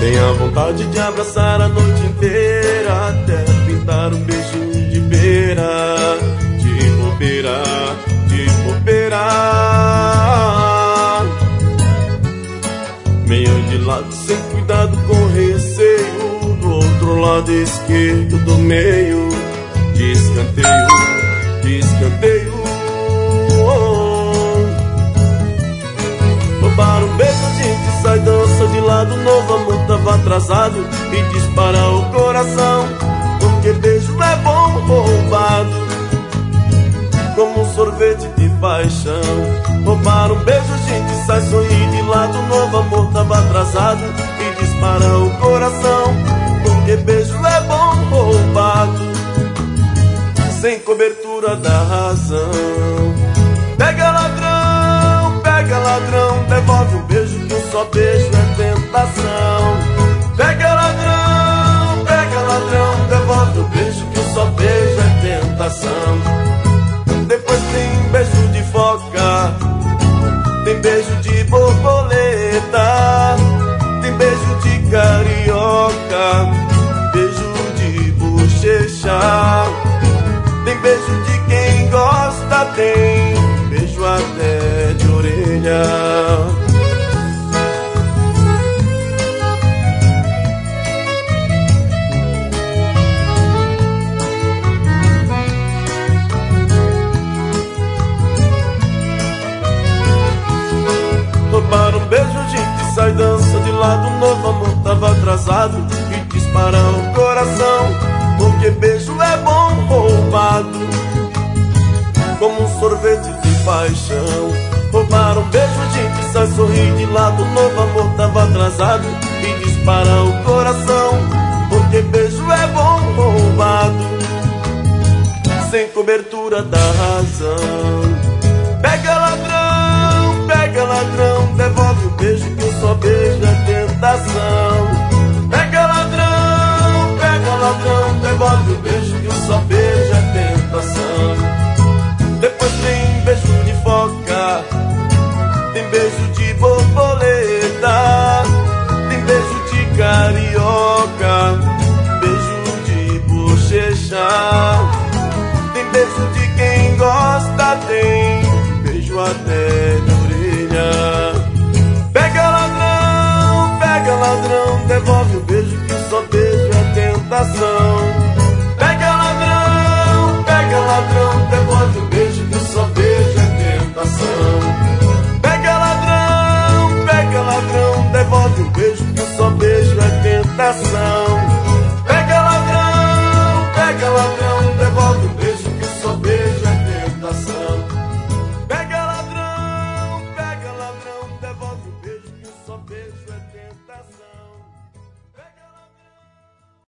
Tenho vontade de abraçar a noite inteira, até pintar um beijinho de beira, de bobeira, de bobeira. Meio de lado, sem cuidado, com receio, do outro lado esquerdo do meio, de escanteio, de escanteio. Roubar um beijo, a gente sai, dança de lado, novo amor tava atrasado, e dispara o coração, porque beijo é bom roubado, como um sorvete de paixão. Roubar um beijo, a gente sai, sorrir de lado, novo amor tava atrasado, e dispara o coração, porque beijo é bom roubado, sem cobertura da razão. Pega ladrão, devolve um beijo, que um só beijo é tentação. Pega ladrão, devolve um beijo, que um só beijo é tentação. Depois tem beijo de foca, tem beijo de borboleta, tem beijo de carioca, beijo de bochecha, tem beijo de quem gosta, tem beijo até de orelha. Roubar um beijo, a gente sai, dança de lado, novo amor tava atrasado, e dispara o coração, porque beijo é bom roubado, como um sorvete de paixão. Roubar um beijo, a gente sai, sorrir de lado, novo amor tava atrasado, e dispara o coração, porque beijo é bom roubado, sem cobertura da razão. Pega ladrão, devolve o beijo, que um só beijo é tentação. Pega ladrão, devolve o beijo, que um só beijo é tentação. Depois tem beijo de foca, tem beijo de borboleta, tem beijo de carioca, beijo de bochecha, tem beijo de quem gosta, tem beijo até de orelha. Pega ladrão, devolve o beijo, que só beijo é tentação. Pega ladrão, devolve o beijo, que só beijo é tentação. Pega ladrão, devolve o beijo, que só beijo é tentação.